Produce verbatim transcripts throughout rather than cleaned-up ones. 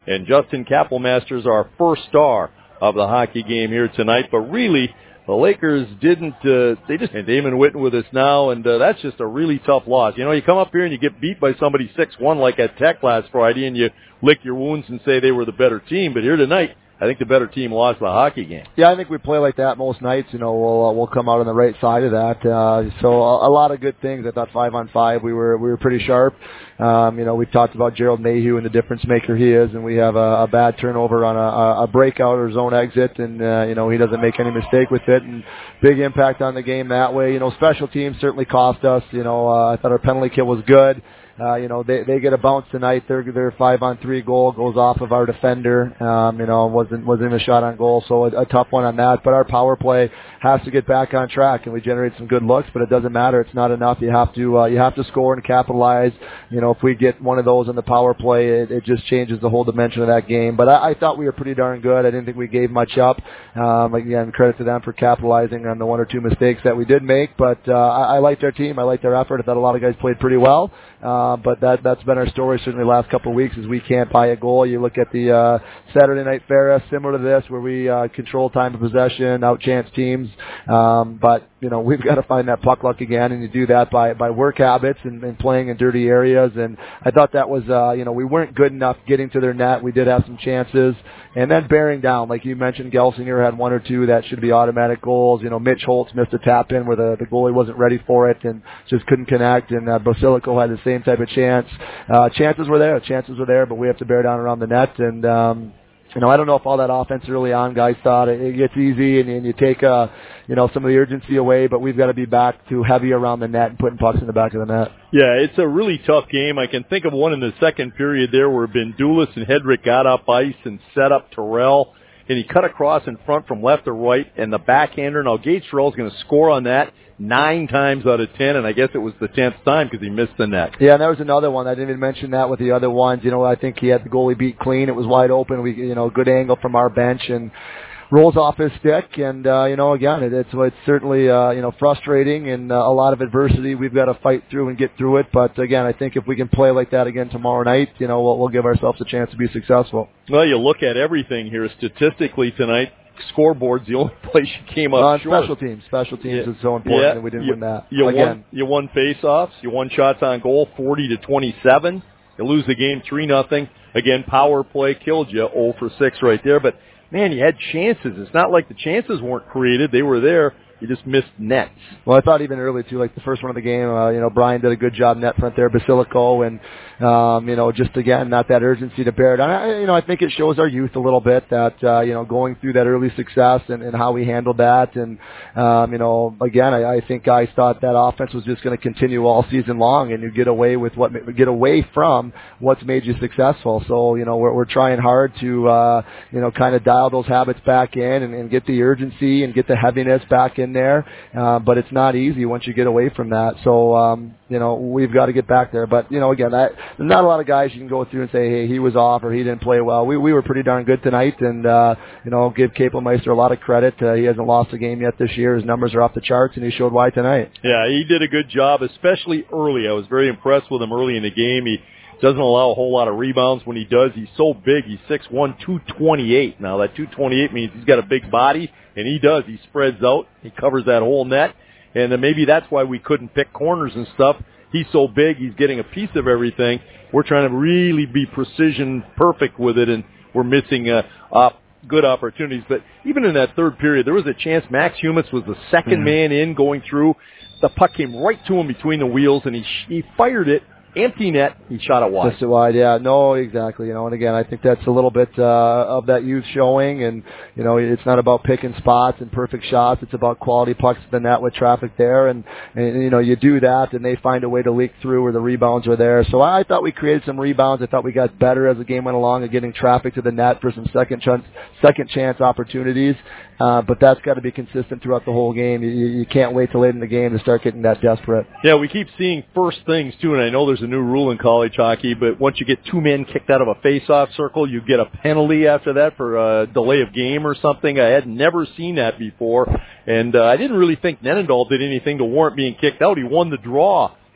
And Justin Kapelmaster is our first star of the hockey game here tonight. But really, the Lakers didn't, uh, they just, and Damon Whitten with us now, and uh, that's just a really tough loss. You know, you come up here and you get beat by somebody six one like at Tech last Friday, and you lick your wounds and say they were the better team. But here tonight, I think the better team lost the hockey game. Yeah, I think we play like that most nights. You know, we'll uh, we'll come out on the right side of that. Uh, so a, a lot of good things. I thought five on five we were we were pretty sharp. Um, you know, we've talked about Gerald Mayhew and the difference maker he is, and we have a, a bad turnover on a, a breakout or zone exit, and uh, you know he doesn't make any mistake with it, and big impact on the game that way. You know, special teams certainly cost us. You know, uh, I thought our penalty kill was good. Uh, you know, they they get a bounce tonight. Their their five on three goal goes off of our defender. Um, you know, wasn't wasn't a shot on goal, so a, a tough one on that. But our power play has to get back on track, and we generate some good looks. But it doesn't matter; it's not enough. You have to uh, you have to score and capitalize. You know, if we get one of those on the power play, it, it just changes the whole dimension of that game. But I, I thought we were pretty darn good. I didn't think we gave much up. Um, again, credit to them for capitalizing on the one or two mistakes that we did make. But uh, I, I liked our team. I liked our effort. I thought a lot of guys played pretty well. Uh, but that, that's been our story certainly the last couple of weeks is we can't buy a goal. You look at the uh, Saturday night Ferris, similar to this, where we uh, control time of possession, outchance teams. Um, but, you know, we've got to find that puck luck again, and you do that by, by work habits and, and playing in dirty areas. And I thought that was, uh, you know, we weren't good enough getting to their net. We did have some chances. And then bearing down, like you mentioned, Gelsinger had one or two that should be automatic goals. You know, Mitch Holtz missed a tap in where the, the goalie wasn't ready for it and just couldn't connect. And uh, Basilico had the same type of chance. Uh, chances were there. Chances were there, but we have to bear down around the net. And, um, you know, I don't know if all that offense early on, guys thought it, it gets easy and, and you take, uh, you know, some of the urgency away, but we've got to be back to heavy around the net and putting pucks in the back of the net. Yeah, it's a really tough game. I can think of one in the second period there where Bendulis and Hedrick got up ice and set up Terrell, and he cut across in front from left to right, and the backhander. Now, Gage Terrell's going to score on that nine times out of ten, and I guess it was the tenth time because he missed the net. Yeah, and there was another one. I didn't even mention that with the other ones. You know, I think he had the goalie beat clean. It was wide open. We, you know, good angle from our bench, and rolls off his stick. And, uh, you know, again, it, it's it's certainly, uh, you know, frustrating and uh, a lot of adversity we've got to fight through and get through it. But, again, I think if we can play like that again tomorrow night, you know, we'll, we'll give ourselves a chance to be successful. Well, you look at everything here statistically tonight. Scoreboard's the only place you came up uh, short. Special teams. Special teams yeah. is so important, yeah. and we didn't you, win that. You Again. won, you won face-offs. You won shots on goal, forty to twenty-seven. You lose the game three nothing. Again, power play killed you, oh for six right there. But, man, you had chances. It's not like the chances weren't created. They were there. You just missed nets. Well, I thought even early, too, like the first one of the game, uh, you know, Brian did a good job net front there, Basilico, and, um, you know, just, again, not that urgency to bear it. I, you know, I think it shows our youth a little bit that, uh, you know, going through that early success and, and how we handled that. And, um, you know, again, I, I think guys thought that offense was just going to continue all season long, and you get away with what, get away from what's made you successful. So, you know, we're, we're trying hard to, uh, you know, kind of dial those habits back in and, and get the urgency and get the heaviness back in there, uh, but it's not easy once you get away from that. So, um, you know, we've got to get back there. But, you know, again, I, there's not a lot of guys you can go through and say, hey, he was off or he didn't play well. We we were pretty darn good tonight, and, uh, you know, give Kapelmeister a lot of credit. Uh, he hasn't lost a game yet this year. His numbers are off the charts, and he showed why tonight. Yeah, he did a good job, especially early. I was very impressed with him early in the game. He doesn't allow a whole lot of rebounds. When he does, he's so big. He's six one, two twenty-eight. Now, that two twenty-eight means he's got a big body, and he does. He spreads out. He covers that whole net, and then maybe that's why we couldn't pick corners and stuff. He's so big. He's getting a piece of everything. We're trying to really be precision perfect with it, and we're missing uh, uh, good opportunities. But even in that third period, there was a chance. Max Humitz was the second mm-hmm. man in going through. The puck came right to him between the wheels, and he he fired it. Empty net, he shot it wide. Just it wide, yeah. No, exactly. You know, and again, I think that's a little bit uh, of that youth showing. And, you know, it's not about picking spots and perfect shots. It's about quality pucks to the net with traffic there. And, and, you know, you do that, and they find a way to leak through where the rebounds are there. So I thought we created some rebounds. I thought we got better as the game went along at getting traffic to the net for some second chance, second chance opportunities. Uh, but that's got to be consistent throughout the whole game. You, you can't wait till late in the game to start getting that desperate. Yeah, we keep seeing first things, too, and I know there's a new rule in college hockey, but once you get two men kicked out of a face-off circle, you get a penalty after that for a delay of game or something. I had never seen that before, and uh, I didn't really think Nenendal did anything to warrant being kicked out. He won the draw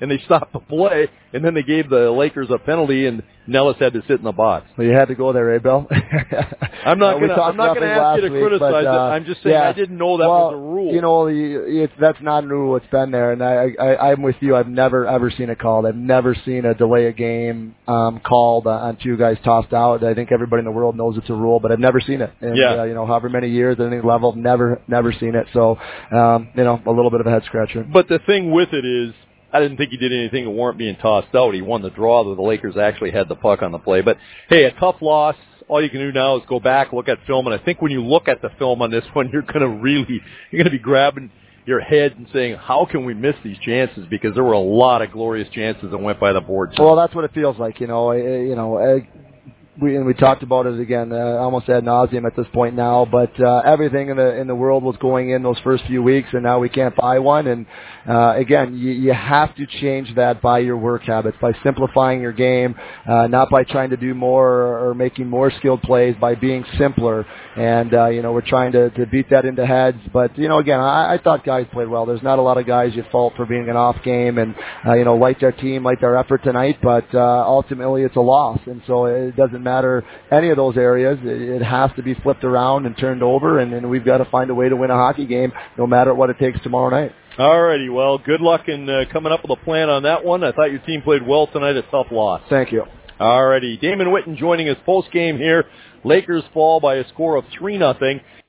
and they stopped the play, and then they gave the Lakers a penalty, and Nellis had to sit in the box. Well, you had to go there, eh, Bill? I'm not uh, going to. I'm not going to ask you to week, criticize but, uh, it. I'm just saying yeah. I didn't know that well, was a rule. You know, it's, that's not a rule. It's been there, and I, I, I'm with you. I've never ever seen it called. I've never seen a delay a game um, called uh, on two guys tossed out. I think everybody in the world knows it's a rule, but I've never seen it. And, yeah. Uh, you know, however many years at any level, never, never seen it. So, um, you know, a little bit of a head scratcher. But the thing with it is, I didn't think he did anything to warrant being tossed out. He won the draw, though the Lakers actually had the puck on the play. But, hey, a tough loss. All you can do now is go back, look at film, and I think when you look at the film on this one, you're going to really, you're going to be grabbing your head and saying, how can we miss these chances? Because there were a lot of glorious chances that went by the board. Well, that's what it feels like, you know. You know, we and we talked about it again, uh, almost ad nauseum at this point now. But uh, everything in the in the world was going in those first few weeks, and now we can't buy one. And uh, again, you, you have to change that by your work habits, by simplifying your game, uh, not by trying to do more or, or making more skilled plays, by being simpler. And uh, you know, we're trying to, to beat that into heads. But you know, again, I, I thought guys played well. There's not a lot of guys you fault for being an off game, and uh, you know, liked our team, liked our effort tonight. But uh, ultimately, it's a loss, and so it doesn't matter any of those areas. It has to be flipped around and turned over, and, and we've got to find a way to win a hockey game, no matter what it takes tomorrow night. All righty. Well, good luck in uh, coming up with a plan on that one. I thought your team played well tonight. A tough loss. Thank you. All righty. Damon Whitten joining us post game here. Lakers fall by a score of three nothing.